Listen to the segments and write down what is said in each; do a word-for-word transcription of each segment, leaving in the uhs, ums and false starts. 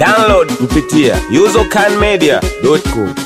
Download kupitia usercan media dot com.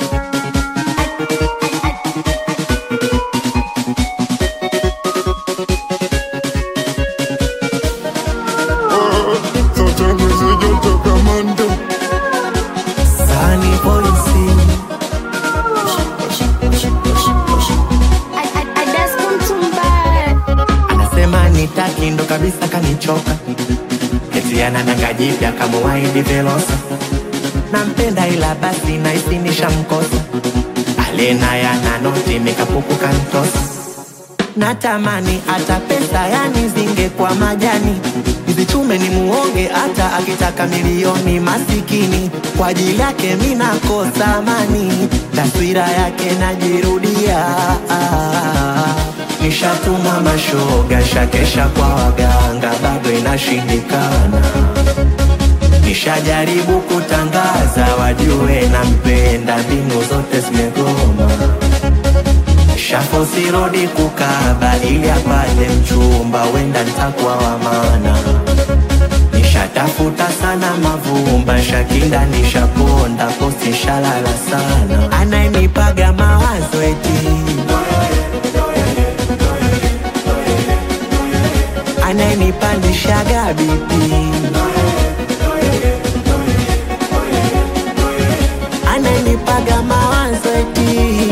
Nitaki ndo kabisa kanichoka, eti anananga jipya kama waidi Velosa. Nampenda ila basi naisi nishamkosa, alena yana noti mikapuku kantosa. Natamani hata pesa yani zinge kwa majani, nizichume ni muonge hata akitaka milioni. Masikini kwa ajili yake mina kosa amani, taswira yake najirudia. Nishatuma mashoga, shakesha kwa waganga, bado inashindikana. Nishajaribu kutangaza wajue nampenda, mbinu zote zimegoma. Shafosi rodi kukaba ili apate mchumba, wenda nitakuwa wa maana. Nishatafuta sana mavumba, shakinda nishaponda, posti shalala sana. Anayenipaga mawazo eti ananipandishaga B P, ananipaga mawazo eti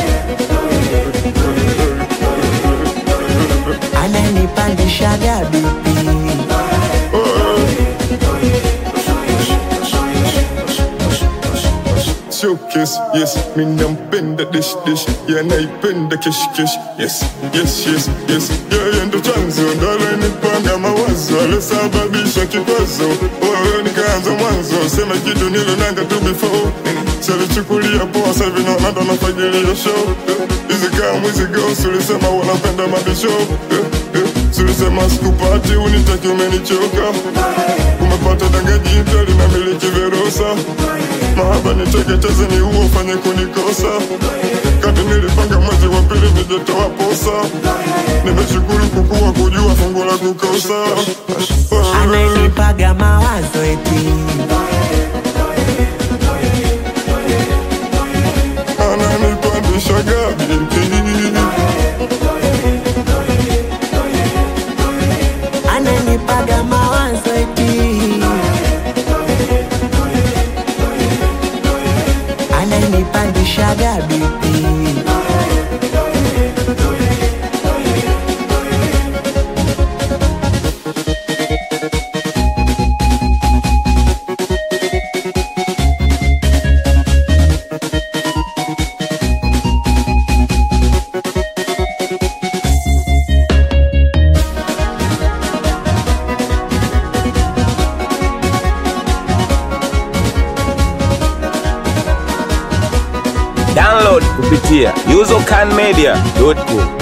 ananipandishaga B P. Showcase, yes, mi nampenda dish dish, yeah naipenda kish kish, yes, yes, yes, yes, yeah ndo chanzo, ndalo nipanga mawazo, alosababisha kikwazo, wewe nikaanza mwanzo, sema kitu nilonanga tu before, salichukulia poa savi na nando nafagilia show, hizi kama mwizi ghost, ulisema wanapenda mabisho, sulisema sikupati unitaki umenichoka, umepata dangaji itali na miliki Velosa. Mahaba niteketeze ni huo ufanye kunikosa, kati nilipanga mwezi wa pili nijetoa posa. Nimeshukuru kukua kujua fungu la kukosa. Ananipaga mawazo eti ananipandishaga B P, ananipaga mawazo eti ananipandishaga B P. Download kupitia usercan media dot com.